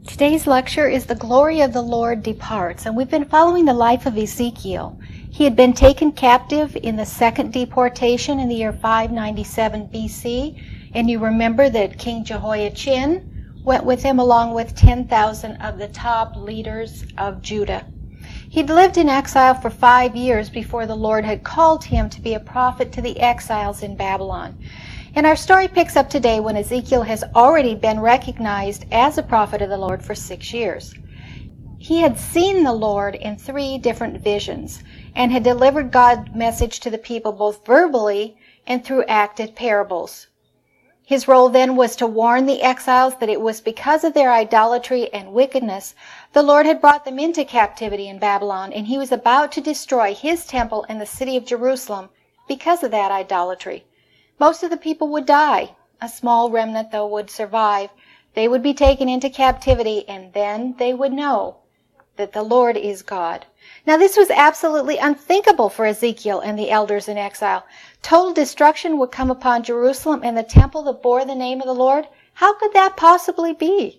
Today's lecture is The Glory of the Lord Departs, and we've been following the life of Ezekiel. He had been taken captive in the second deportation in the year 597 BC, and you remember that King Jehoiachin went with him along with 10,000 of the top leaders of Judah. He'd lived in exile for 5 years before the Lord had called him to be a prophet to the exiles in Babylon. And our story picks up today when Ezekiel has already been recognized as a prophet of the Lord for 6 years. He had seen the Lord in 3 different visions and had delivered God's message to the people both verbally and through acted parables. His role then was to warn the exiles that it was because of their idolatry and wickedness the Lord had brought them into captivity in Babylon, and he was about to destroy his temple and the city of Jerusalem because of that idolatry. Most of the people would die. A small remnant, though, would survive. They would be taken into captivity, and then they would know that the Lord is God. Now, this was absolutely unthinkable for Ezekiel and the elders in exile. Total destruction would come upon Jerusalem and the temple that bore the name of the Lord. How could that possibly be?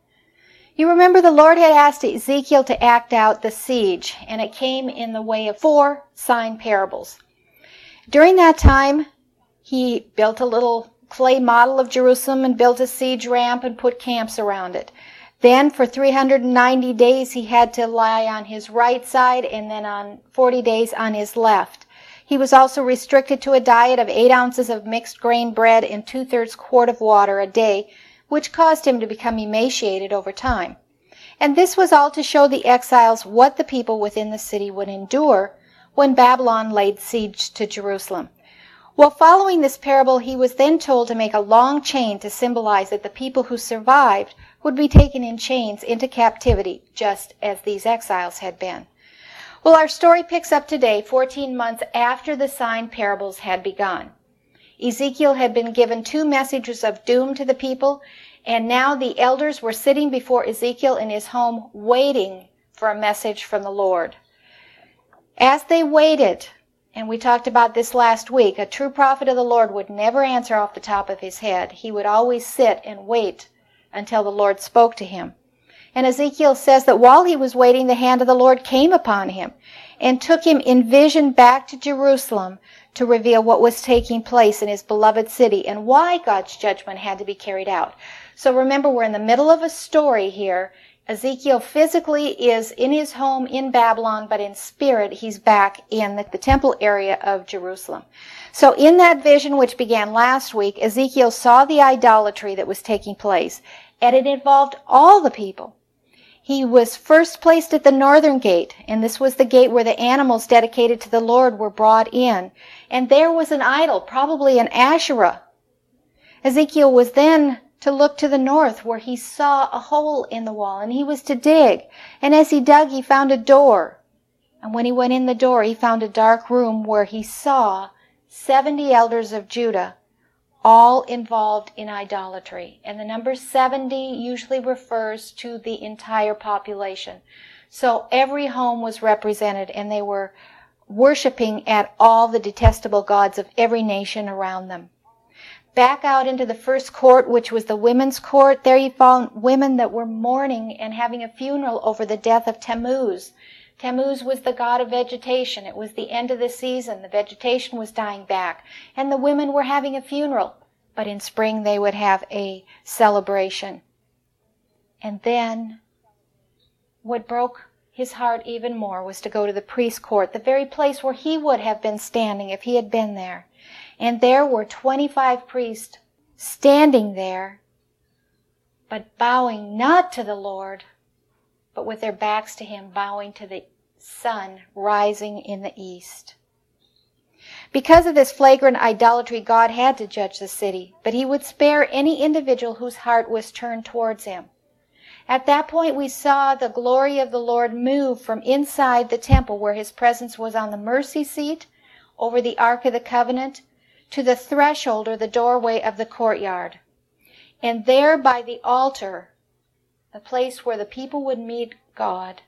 You remember the Lord had asked Ezekiel to act out the siege, and it came in the way of 4 sign parables. During that time, he built a little clay model of Jerusalem and built a siege ramp and put camps around it. Then for 390 days he had to lie on his right side, and then on 40 days on his left. He was also restricted to a diet of 8 ounces of mixed grain bread and 2/3 quart of water a day, which caused him to become emaciated over time. And this was all to show the exiles what the people within the city would endure when Babylon laid siege to Jerusalem. Well, following this parable, he was then told to make a long chain to symbolize that the people who survived would be taken in chains into captivity, just as these exiles had been. Well, our story picks up today, 14 months after the sign parables had begun. Ezekiel had been given 2 messages of doom to the people, and now the elders were sitting before Ezekiel in his home waiting for a message from the Lord. As they waited, and we talked about this last week, a true prophet of the Lord would never answer off the top of his head. He would always sit and wait until the Lord spoke to him. And Ezekiel says that while he was waiting, the hand of the Lord came upon him and took him in vision back to Jerusalem to reveal what was taking place in his beloved city and why God's judgment had to be carried out. So remember, we're in the middle of a story here. Ezekiel physically is in his home in Babylon, but in spirit he's back in the temple area of Jerusalem. So in that vision, which began last week, Ezekiel saw the idolatry that was taking place, and it involved all the people. He was first placed at the northern gate, and this was the gate where the animals dedicated to the Lord were brought in. And there was an idol, probably an Asherah. Ezekiel was then to look to the north, where he saw a hole in the wall, and he was to dig. And as he dug, he found a door. And when he went in the door, he found a dark room where he saw 70 elders of Judah, all involved in idolatry. And the number 70 usually refers to the entire population. So every home was represented, and they were worshiping at all the detestable gods of every nation around them. Back out into the first court, which was the women's court, there you found women that were mourning and having a funeral over the death of Tammuz. Tammuz was the god of vegetation. It was the end of the season. The vegetation was dying back, and the women were having a funeral. But in spring they would have a celebration. And then what broke his heart even more was to go to the priest's court, the very place where he would have been standing if he had been there. And there were 25 priests standing there, but bowing not to the Lord, but with their backs to him, bowing to the sun rising in the east. Because of this flagrant idolatry, God had to judge the city, but he would spare any individual whose heart was turned towards him. At that point, we saw the glory of the Lord move from inside the temple, where his presence was on the mercy seat, over the Ark of the Covenant, to the threshold or the doorway of the courtyard. And there by the altar, the place where the people would meet God,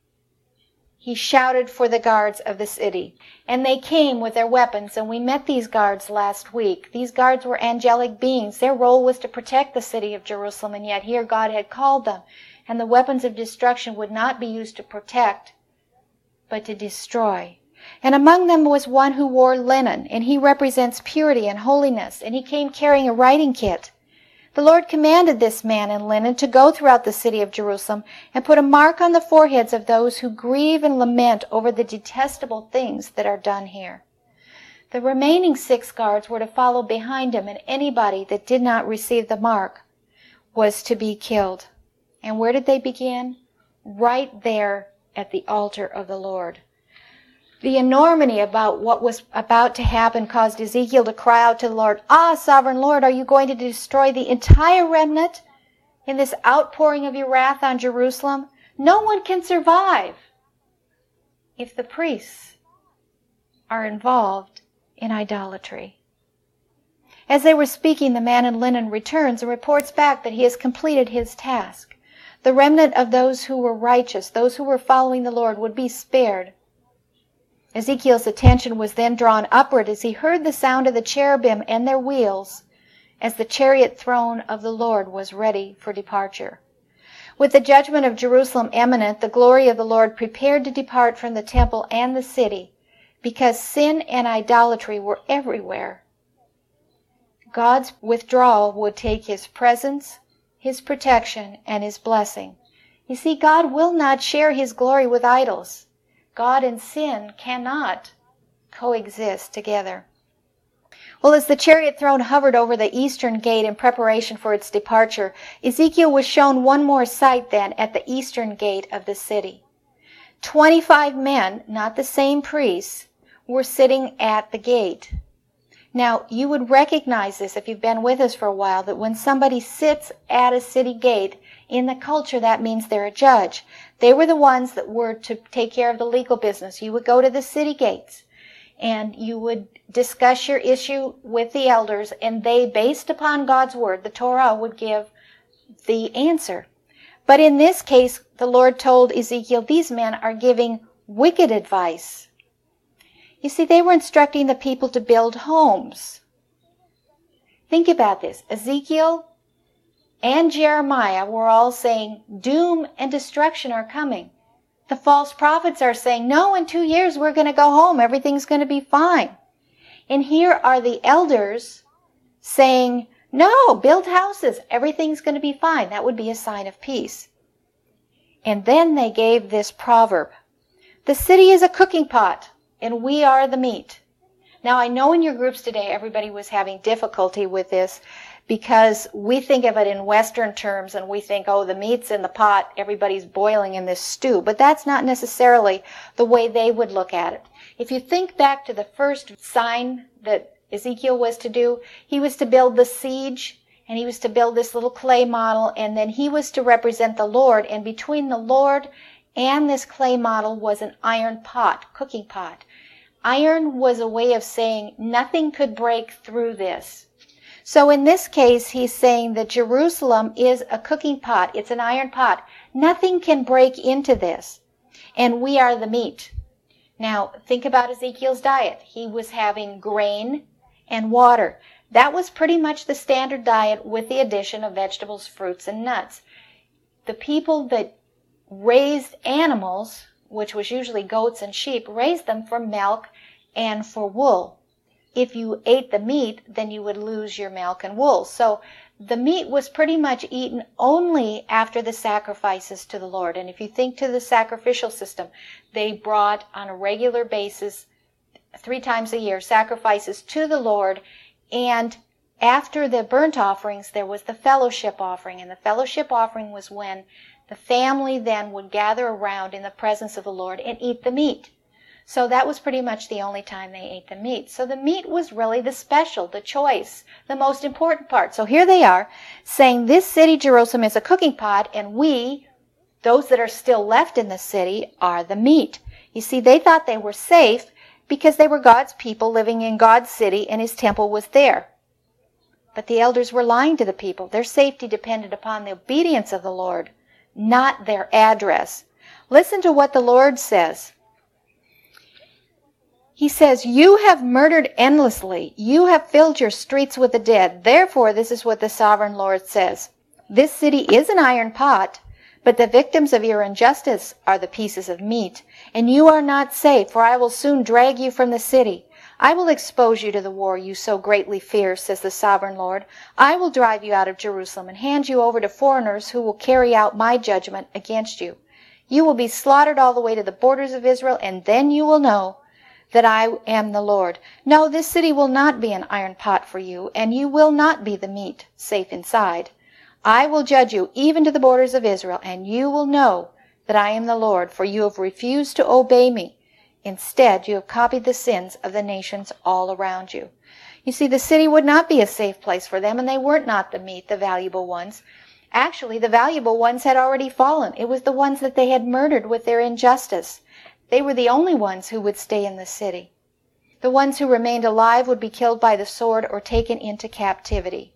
he shouted for the guards of the city. And they came with their weapons, and we met these guards last week. These guards were angelic beings. Their role was to protect the city of Jerusalem, and yet here God had called them and the weapons of destruction would not be used to protect, but to destroy. And among them was one who wore linen, and he represents purity and holiness, and he came carrying a writing kit. The Lord commanded this man in linen to go throughout the city of Jerusalem and put a mark on the foreheads of those who grieve and lament over the detestable things that are done here. The remaining 6 guards were to follow behind him, and anybody that did not receive the mark was to be killed. And where did they begin? Right there at the altar of the Lord. The enormity about what was about to happen caused Ezekiel to cry out to the Lord, "Ah, sovereign Lord, are you going to destroy the entire remnant in this outpouring of your wrath on Jerusalem? No one can survive if the priests are involved in idolatry." As they were speaking, the man in linen returns and reports back that he has completed his task. The remnant of those who were righteous, those who were following the Lord, would be spared. Ezekiel's attention was then drawn upward as he heard the sound of the cherubim and their wheels as the chariot throne of the Lord was ready for departure. With the judgment of Jerusalem imminent, the glory of the Lord prepared to depart from the temple and the city because sin and idolatry were everywhere. God's withdrawal would take his presence, his protection, and his blessing. You see, God will not share his glory with idols. God and sin cannot coexist together. Well, as the chariot throne hovered over the eastern gate in preparation for its departure, Ezekiel was shown one more sight then at the eastern gate of the city. 25 men, not the same priests, were sitting at the gate. Now, you would recognize this if you've been with us for a while, that when somebody sits at a city gate, in the culture that means they're a judge. They were the ones that were to take care of the legal business. You would go to the city gates and you would discuss your issue with the elders, and they, based upon God's word, the Torah, would give the answer. But in this case, the Lord told Ezekiel, these men are giving wicked advice. You see, they were instructing the people to build homes. Think about this. Ezekiel and Jeremiah were all saying doom and destruction are coming. The false prophets are saying, no, in 2 years we're going to go home. Everything's going to be fine. And here are the elders saying, no, build houses. Everything's going to be fine. That would be a sign of peace. And then they gave this proverb. The city is a cooking pot, and we are the meat. Now, I know in your groups today everybody was having difficulty with this because we think of it in Western terms and we think, oh, the meat's in the pot, everybody's boiling in this stew. But that's not necessarily the way they would look at it. If you think back to the first sign that Ezekiel was to do, he was to build the siege, and he was to build this little clay model, and then he was to represent the Lord, and between the Lord and this clay model was an iron pot, cooking pot. Iron was a way of saying nothing could break through this. So in this case, he's saying that Jerusalem is a cooking pot. It's an iron pot. Nothing can break into this. And we are the meat. Now, think about Ezekiel's diet. He was having grain and water. That was pretty much the standard diet with the addition of vegetables, fruits, and nuts. The people that raised animals, which was usually goats and sheep, raised them for milk and for wool. If you ate the meat, then you would lose your milk and wool. So the meat was pretty much eaten only after the sacrifices to the Lord. And if you think to the sacrificial system, they brought on a regular basis, 3 times a year, sacrifices to the Lord. And after the burnt offerings, there was the fellowship offering. And the fellowship offering was when the family then would gather around in the presence of the Lord and eat the meat. So that was pretty much the only time they ate the meat. So the meat was really the special, the choice, the most important part. So here they are saying this city, Jerusalem, is a cooking pot, and we, those that are still left in the city, are the meat. You see, they thought they were safe because they were God's people living in God's city and his temple was there. But the elders were lying to the people. Their safety depended upon the obedience of the Lord, not their address. Listen to what the Lord says. He says, you have murdered endlessly. You have filled your streets with the dead. Therefore, this is what the sovereign Lord says. This city is an iron pot, But the victims of your injustice are the pieces of meat, and you are not safe, for I will soon drag you from the city. I will expose you to the war you so greatly fear, says the sovereign Lord. I will drive you out of Jerusalem and hand you over to foreigners who will carry out my judgment against you. You will be slaughtered all the way to the borders of Israel, and then you will know that I am the Lord. No, this city will not be an iron pot for you, and you will not be the meat safe inside. I will judge you even to the borders of Israel, and you will know that I am the Lord, for you have refused to obey me. Instead, you have copied the sins of the nations all around you. You see, the city would not be a safe place for them, and they weren't not the meat, the valuable ones. Actually, the valuable ones had already fallen. It was the ones that they had murdered with their injustice. They were the only ones who would stay in the city. The ones who remained alive would be killed by the sword or taken into captivity.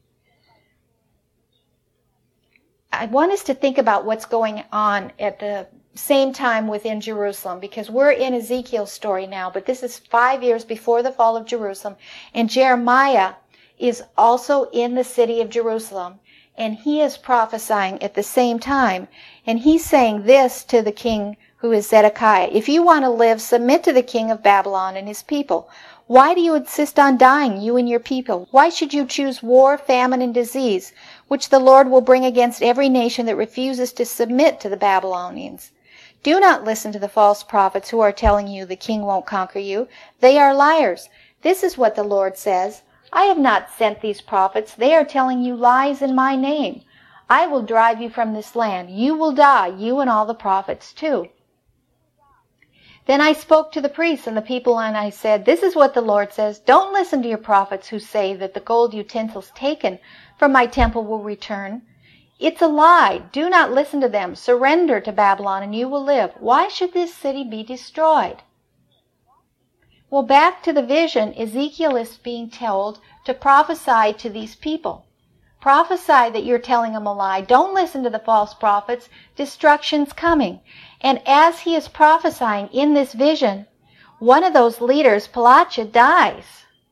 I want us to think about what's going on at the same time within Jerusalem, because we're in Ezekiel's story now, but this is 5 years before the fall of Jerusalem, and Jeremiah is also in the city of Jerusalem, and he is prophesying at the same time, and he's saying this to the king who is Zedekiah: if you want to live, submit to the king of Babylon and his people. Why do you insist on dying, you and your people? Why should you choose war, famine, and disease, which the Lord will bring against every nation that refuses to submit to the Babylonians? Do not listen to the false prophets who are telling you the king won't conquer you. They are liars. This is what the Lord says: I have not sent these prophets. They are telling you lies in my name. I will drive you from this land. You will die, you and all the prophets too. Then I spoke to the priests and the people, and I said, this is what the Lord says: don't listen to your prophets who say that the gold utensils taken from my temple will return. It's a lie. Do not listen to them. Surrender to Babylon and you will live. Why should this city be destroyed? Well, back to the vision, Ezekiel is being told to prophesy to these people. Prophesy that you're telling them a lie. Don't listen to the false prophets. Destruction's coming. And as he is prophesying in this vision, one of those leaders, Pelagiah, dies.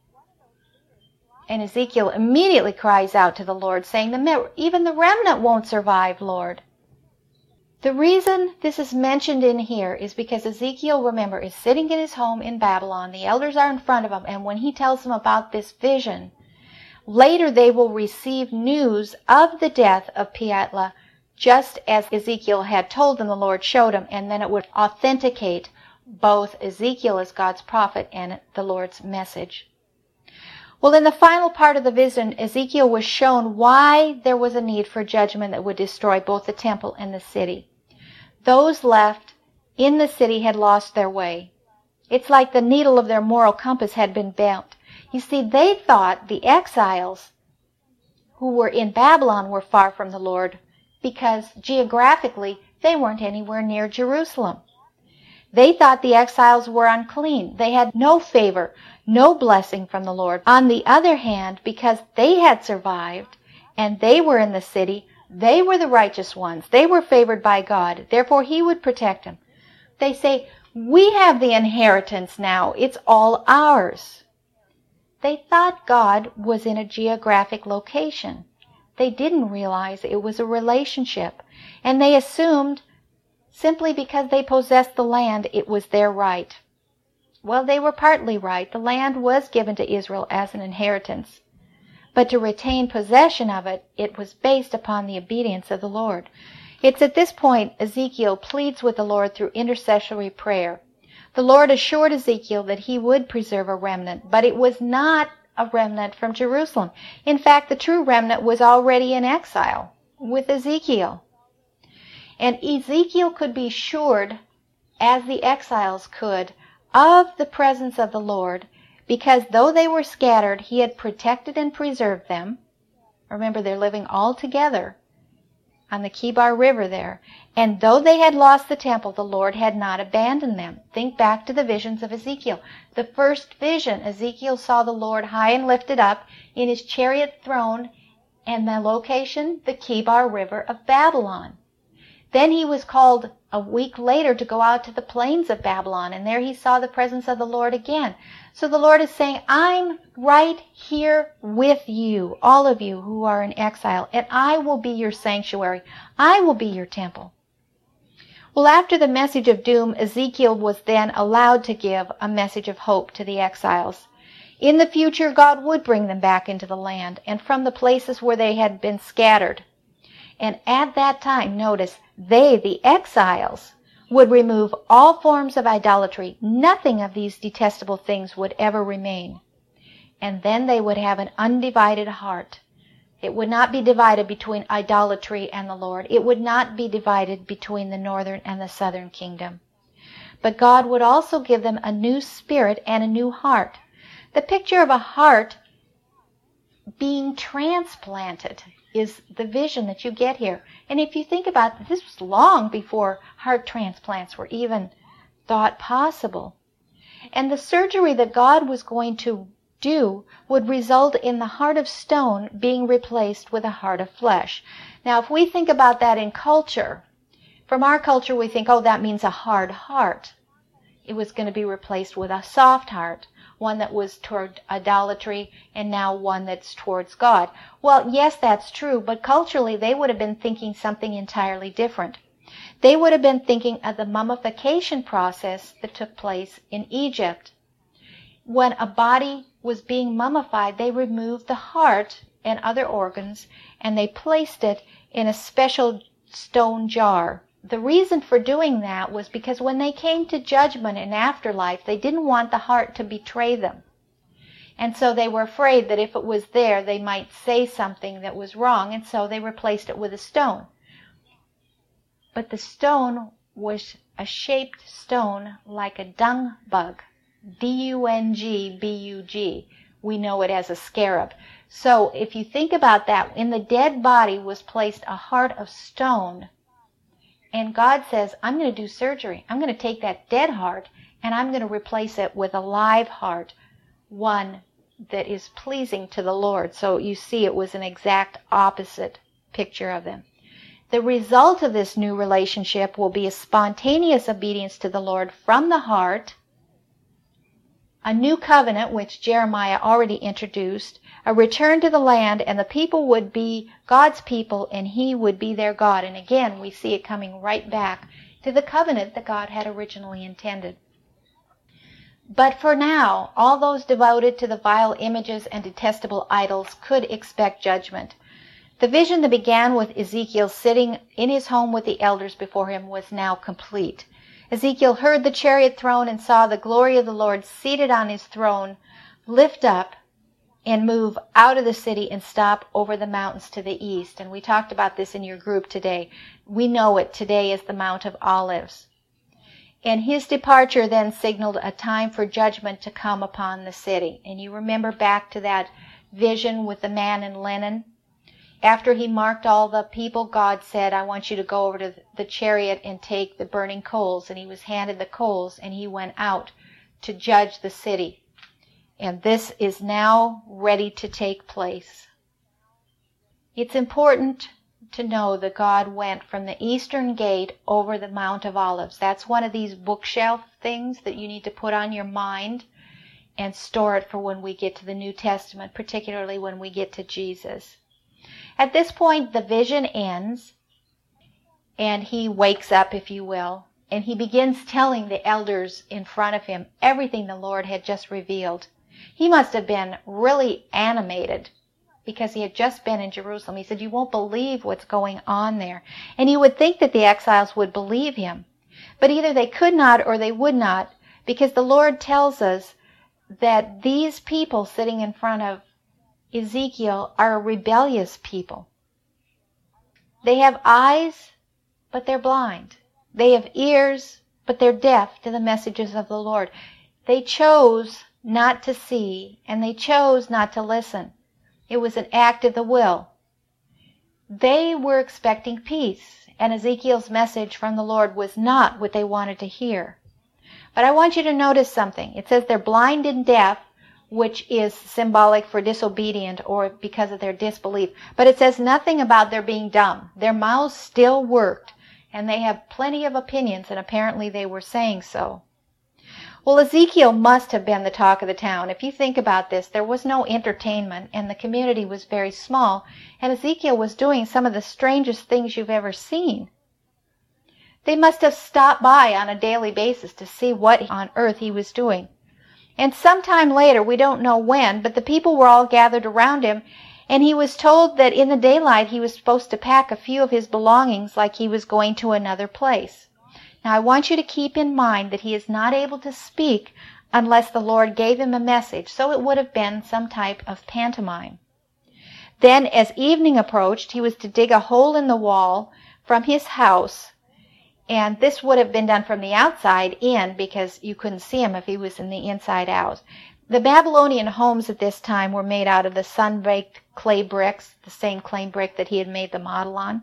And Ezekiel immediately cries out to the Lord, saying, even the remnant won't survive, Lord. The reason this is mentioned in here is because Ezekiel, remember, is sitting in his home in Babylon. The elders are in front of him, and when he tells them about this vision, later they will receive news of the death of Piatla, just as Ezekiel had told them, the Lord showed him, and then it would authenticate both Ezekiel as God's prophet and the Lord's message. Well, in the final part of the vision, Ezekiel was shown why there was a need for judgment that would destroy both the temple and the city. Those left in the city had lost their way. It's like the needle of their moral compass had been bent. You see, they thought the exiles who were in Babylon were far from the Lord because geographically they weren't anywhere near Jerusalem. They thought the exiles were unclean. They had no favor, no blessing from the Lord. On the other hand, because they had survived and they were in the city, they were the righteous ones. They were favored by God. Therefore, he would protect them. They say, we have the inheritance now. It's all ours. They thought God was in a geographic location. They didn't realize it was a relationship. And they assumed simply because they possessed the land, it was their right. Well, they were partly right. The land was given to Israel as an inheritance. But to retain possession of it, it was based upon the obedience of the Lord. It's at this point Ezekiel pleads with the Lord through intercessory prayer. The Lord assured Ezekiel that he would preserve a remnant, but it was not a remnant from Jerusalem. In fact, the true remnant was already in exile with Ezekiel. And Ezekiel could be assured, as the exiles could, of the presence of the Lord, because though they were scattered, he had protected and preserved them. Remember, they're living all together on the Kibar River there. And though they had lost the temple, the Lord had not abandoned them. Think back to the visions of Ezekiel. The first vision, Ezekiel saw the Lord high and lifted up in his chariot throne, and the location, the Kibar River of Babylon. Then he was called a week later to go out to the plains of Babylon, and there he saw the presence of the Lord again. So the Lord is saying, I'm right here with you, all of you who are in exile, and I will be your sanctuary. I will be your temple. Well, after the message of doom, Ezekiel was then allowed to give a message of hope to the exiles. In the future, God would bring them back into the land and from the places where they had been scattered. And at that time, notice, they, the exiles, would remove all forms of idolatry. Nothing of these detestable things would ever remain. And then they would have an undivided heart. It would not be divided between idolatry and the Lord. It would not be divided between the northern and the southern kingdom. But God would also give them a new spirit and a new heart. The picture of a heart being transplanted is the vision that you get here. And if you think about it, this was long before heart transplants were even thought possible. And the surgery that God was going to do would result in the heart of stone being replaced with a heart of flesh. Now, if we think about that in culture, from our culture we think, oh, that means a hard heart. It was going to be replaced with a soft heart, one that was toward idolatry and now one that's towards God. Well, yes, that's true, but culturally they would have been thinking something entirely different. They would have been thinking of the mummification process that took place in Egypt. When a body was being mummified, they removed the heart and other organs and they placed it in a special stone jar. The reason for doing that was because when they came to judgment in afterlife, they didn't want the heart to betray them. And so they were afraid that if it was there, they might say something that was wrong, and so they replaced it with a stone. But the stone was a shaped stone like a dung bug. D-U-N-G-B-U-G. We know it as a scarab. So if you think about that, in the dead body was placed a heart of stone. And God says, I'm going to do surgery. I'm going to take that dead heart and I'm going to replace it with a live heart, one that is pleasing to the Lord. So you see it was an exact opposite picture of them. The result of this new relationship will be a spontaneous obedience to the Lord from the heart, a new covenant, which Jeremiah already introduced, a return to the land, and the people would be God's people, and He would be their God. And again, we see it coming right back to the covenant that God had originally intended. But for now, all those devoted to the vile images and detestable idols could expect judgment. The vision that began with Ezekiel sitting in his home with the elders before him was now complete. Ezekiel heard the chariot throne and saw the glory of the Lord seated on his throne lift up and move out of the city and stop over the mountains to the east. And we talked about this in your group today. We know it today as the Mount of Olives. And his departure then signaled a time for judgment to come upon the city. And you remember back to that vision with the man in linen? After he marked all the people, God said, I want you to go over to the chariot and take the burning coals. And he was handed the coals and he went out to judge the city. And this is now ready to take place. It's important to know that God went from the eastern gate over the Mount of Olives. That's one of these bookshelf things that you need to put on your mind and store it for when we get to the New Testament, particularly when we get to Jesus. At this point, the vision ends, and he wakes up, if you will, and he begins telling the elders in front of him everything the Lord had just revealed. He must have been really animated because he had just been in Jerusalem. He said, you won't believe what's going on there. And you would think that the exiles would believe him. But either they could not or they would not, because the Lord tells us that these people sitting in front of Ezekiel are a rebellious people. They have eyes, but they're blind. They have ears, but they're deaf to the messages of the Lord. They chose not to see, and they chose not to listen. It was an act of the will. They were expecting peace, and Ezekiel's message from the Lord was not what they wanted to hear. But I want you to notice something. It says they're blind and deaf, which is symbolic for disobedient or because of their disbelief. But it says nothing about their being dumb. Their mouths still worked, and they have plenty of opinions, and apparently they were saying so. Well, Ezekiel must have been the talk of the town. If you think about this, there was no entertainment, and the community was very small, and Ezekiel was doing some of the strangest things you've ever seen. They must have stopped by on a daily basis to see what on earth he was doing. And sometime later, we don't know when, but the people were all gathered around him, and he was told that in the daylight he was supposed to pack a few of his belongings like he was going to another place. Now I want you to keep in mind that he is not able to speak unless the Lord gave him a message, so it would have been some type of pantomime. Then as evening approached, he was to dig a hole in the wall from his house, and this would have been done from the outside in because you couldn't see him if he was in the inside out. The Babylonian homes at this time were made out of the sun-baked clay bricks, the same clay brick that he had made the model on.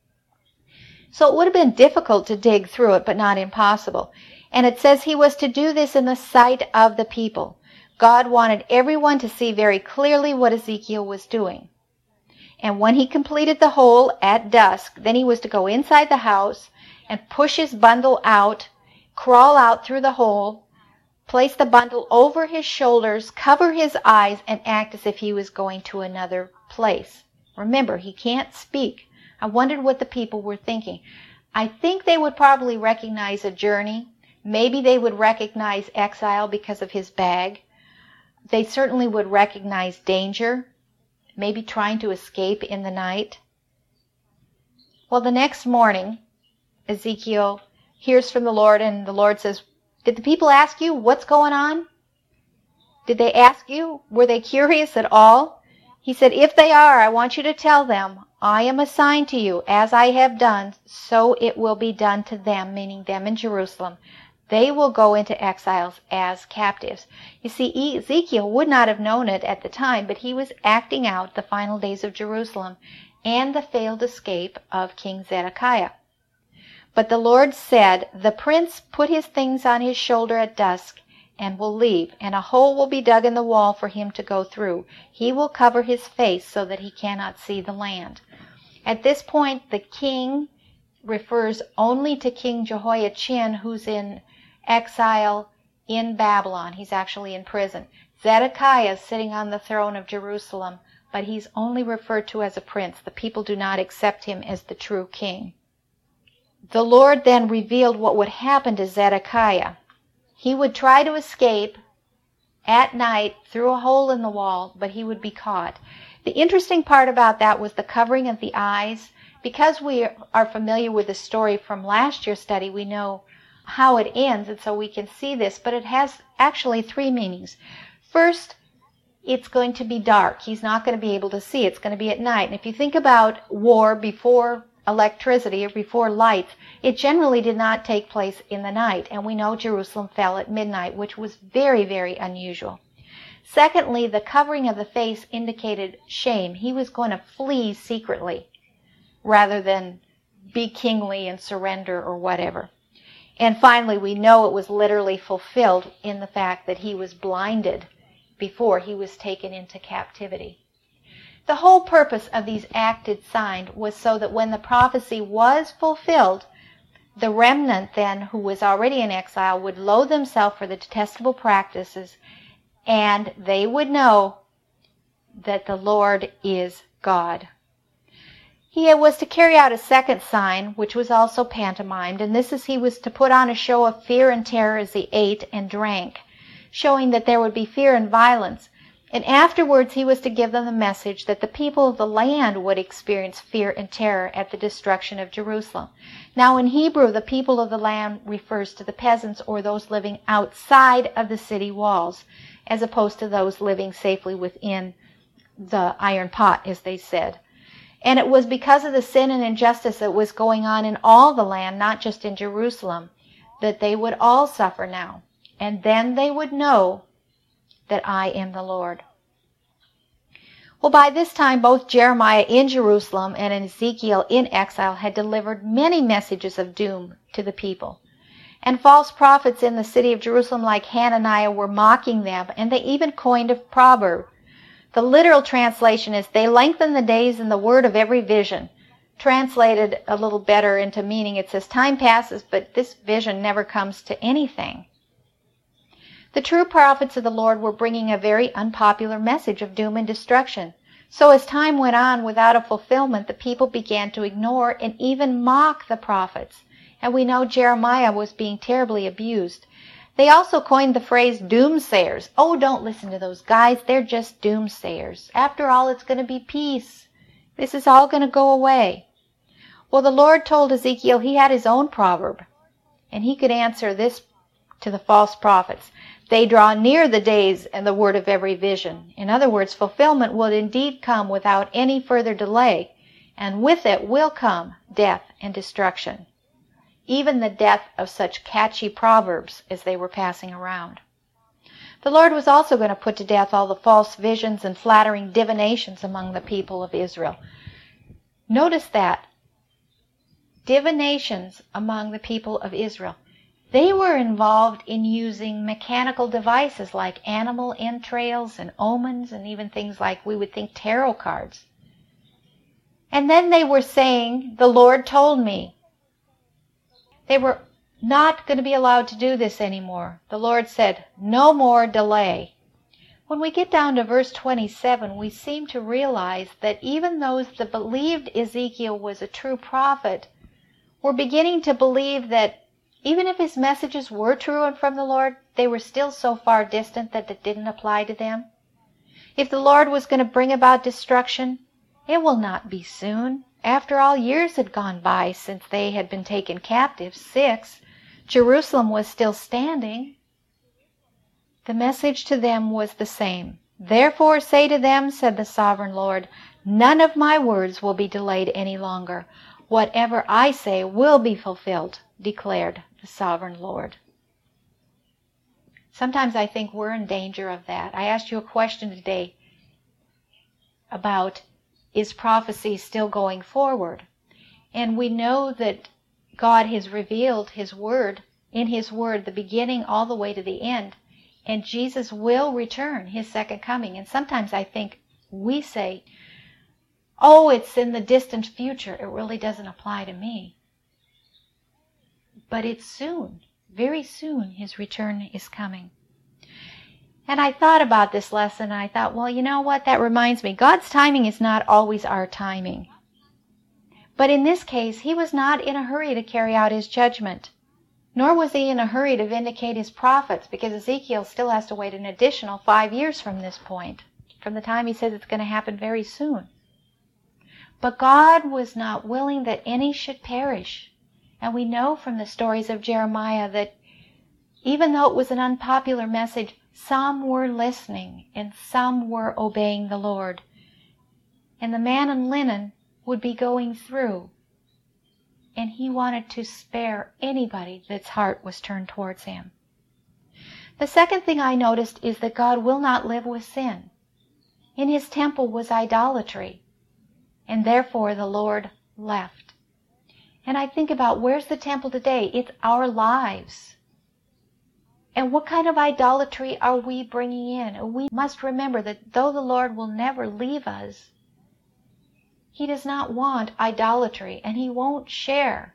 So it would have been difficult to dig through it, but not impossible. And it says he was to do this in the sight of the people. God wanted everyone to see very clearly what Ezekiel was doing. And when he completed the hole at dusk, then he was to go inside the house and push his bundle out, crawl out through the hole, place the bundle over his shoulders, cover his eyes, and act as if he was going to another place. Remember, he can't speak. I wondered what the people were thinking. I think they would probably recognize a journey. Maybe they would recognize exile because of his bag. They certainly would recognize danger, maybe trying to escape in the night. Well, the next morning, Ezekiel hears from the Lord, and the Lord says, "Did the people ask you what's going on? Did they ask you? Were they curious at all?" He said, "If they are, I want you to tell them, I am assigned to you, as I have done, so it will be done to them," meaning them in Jerusalem. They will go into exiles as captives. You see, Ezekiel would not have known it at the time, but he was acting out the final days of Jerusalem and the failed escape of King Zedekiah. But the Lord said, "The prince put his things on his shoulder at dusk and will leave, and a hole will be dug in the wall for him to go through. He will cover his face so that he cannot see the land." At this point, the king refers only to King Jehoiachin, who's in exile in Babylon. He's actually in prison. Zedekiah is sitting on the throne of Jerusalem, but he's only referred to as a prince. The people do not accept him as the true king. The Lord then revealed what would happen to Zedekiah. He would try to escape at night through a hole in the wall, but he would be caught. The interesting part about that was the covering of the eyes. Because we are familiar with the story from last year's study, we know how it ends, and so we can see this, but it has actually three meanings. First, it's going to be dark. He's not going to be able to see. It's going to be at night. And if you think about war before electricity or before lights, it generally did not take place in the night. And we know Jerusalem fell at midnight, which was very, very unusual. Secondly, the covering of the face indicated shame. He was going to flee secretly rather than be kingly and surrender or whatever. And finally, we know it was literally fulfilled in the fact that he was blinded before he was taken into captivity. The whole purpose of these acted signs was so that when the prophecy was fulfilled, the remnant then, who was already in exile, would loathe themselves for the detestable practices, and they would know that the Lord is God. He was to carry out a second sign, which was also pantomimed, and this is he was to put on a show of fear and terror as he ate and drank, showing that there would be fear and violence. And afterwards he was to give them the message that the people of the land would experience fear and terror at the destruction of Jerusalem. Now in Hebrew, the people of the land refers to the peasants or those living outside of the city walls, as opposed to those living safely within the iron pot, as they said. And it was because of the sin and injustice that was going on in all the land, not just in Jerusalem, that they would all suffer now. And then they would know that I am the Lord. Well, by this time, both Jeremiah in Jerusalem and Ezekiel in exile had delivered many messages of doom to the people. And false prophets in the city of Jerusalem like Hananiah were mocking them, and they even coined a proverb. The literal translation is, "They lengthen the days and the word of every vision." Translated a little better into meaning, it says, "Time passes, but this vision never comes to anything." The true prophets of the Lord were bringing a very unpopular message of doom and destruction. So as time went on without a fulfillment, the people began to ignore and even mock the prophets. And we know Jeremiah was being terribly abused. They also coined the phrase doomsayers. Oh, don't listen to those guys. They're just doomsayers. After all, it's going to be peace. This is all going to go away. Well, the Lord told Ezekiel he had his own proverb, and he could answer this to the false prophets. They draw near the days and the word of every vision. In other words, fulfillment will indeed come without any further delay, and with it will come death and destruction. Even the death of such catchy proverbs as they were passing around. The Lord was also going to put to death all the false visions and flattering divinations among the people of Israel. Notice that. Divinations among the people of Israel. They were involved in using mechanical devices like animal entrails and omens and even things like we would think tarot cards. And then they were saying, "The Lord told me." They were not going to be allowed to do this anymore. The Lord said, "No more delay." When we get down to verse 27, we seem to realize that even those that believed Ezekiel was a true prophet were beginning to believe that even if his messages were true and from the Lord, they were still so far distant that it didn't apply to them. If the Lord was going to bring about destruction, it will not be soon. After all, years had gone by since they had been taken captive, 6. Jerusalem was still standing. The message to them was the same. "Therefore say to them, said the sovereign Lord, none of my words will be delayed any longer. Whatever I say will be fulfilled, declared the sovereign Lord." Sometimes I think we're in danger of that. I asked you a question today about, is prophecy still going forward? And we know that God has revealed His Word, in His Word, the beginning all the way to the end. And Jesus will return, His second coming. And sometimes I think we say, "Oh, it's in the distant future. It really doesn't apply to me." But it's soon, very soon, His return is coming. And I thought about this lesson, and I thought, well, you know what? That reminds me, God's timing is not always our timing. But in this case, He was not in a hurry to carry out His judgment, nor was He in a hurry to vindicate His prophets, because Ezekiel still has to wait an additional 5 years from this point, from the time He says it's going to happen very soon. But God was not willing that any should perish. And we know from the stories of Jeremiah that even though it was an unpopular message, some were listening and some were obeying the Lord. And the man in linen would be going through, and He wanted to spare anybody that's heart was turned towards Him. The second thing I noticed is that God will not live with sin. In His temple was idolatry, and therefore the Lord left. And I think about, where's the temple today? It's our lives. And what kind of idolatry are we bringing in? We must remember that though the Lord will never leave us, He does not want idolatry, and He won't share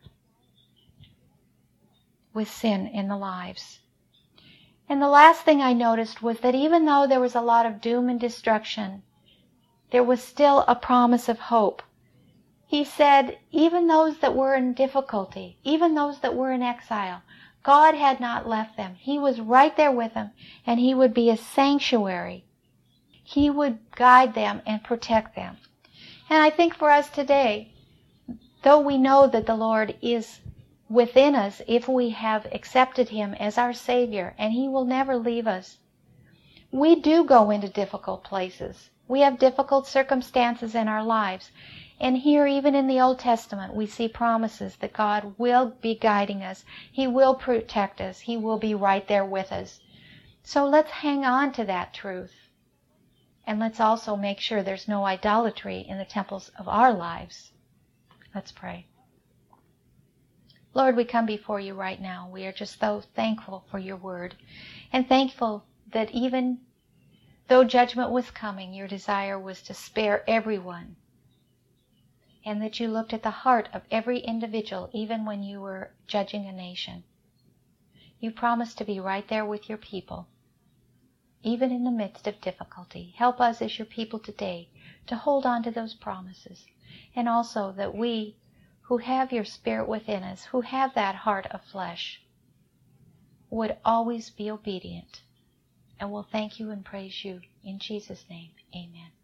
with sin in the lives. And the last thing I noticed was that even though there was a lot of doom and destruction, there was still a promise of hope. He said, even those that were in difficulty, even those that were in exile, God had not left them. He was right there with them, and He would be a sanctuary. He would guide them and protect them. And I think for us today, though we know that the Lord is within us if we have accepted Him as our Savior, and He will never leave us, we do go into difficult places. We have difficult circumstances in our lives. And here, even in the Old Testament, we see promises that God will be guiding us. He will protect us. He will be right there with us. So let's hang on to that truth. And let's also make sure there's no idolatry in the temples of our lives. Let's pray. Lord, we come before You right now. We are just so thankful for Your word, and thankful that even though judgment was coming, Your desire was to spare everyone, and that You looked at the heart of every individual, even when You were judging a nation. You promised to be right there with Your people, even in the midst of difficulty. Help us as Your people today to hold on to those promises, and also that we who have your Spirit within us, who have that heart of flesh, would always be obedient. And we'll thank you and praise you. In Jesus' name, amen.